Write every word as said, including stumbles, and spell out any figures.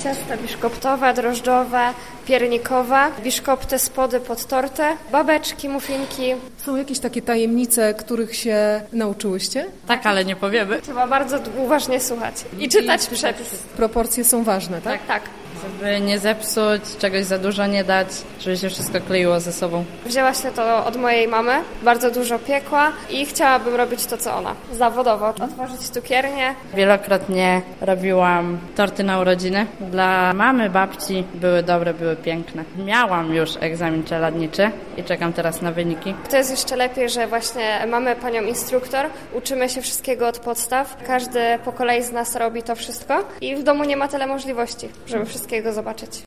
ciasta biszkoptowe, drożdżowe, piernikowe, biszkopty spody pod tortę, babeczki, muffinki. Są jakieś takie tajemnice, których się nauczyłyście? Tak, ale nie powiemy. Trzeba bardzo uważnie słuchać i czytać przepis. Proporcje są ważne, tak? Tak, tak. Żeby nie zepsuć, czegoś za dużo nie dać, żeby się wszystko kleiło ze sobą. Wzięła się to od mojej mamy, bardzo dużo piekła i chciałabym robić to, co ona, zawodowo. Otworzyć cukiernię. Wielokrotnie robiłam torty na urodziny. Dla mamy, babci były dobre, były piękne. Miałam już egzamin czeladniczy i czekam teraz na wyniki. To jest jeszcze lepiej, że właśnie mamy panią instruktor, uczymy się wszystkiego od podstaw. Każdy po kolei z nas robi to wszystko i w domu nie ma tyle możliwości, żeby wszystkiego zobaczyć.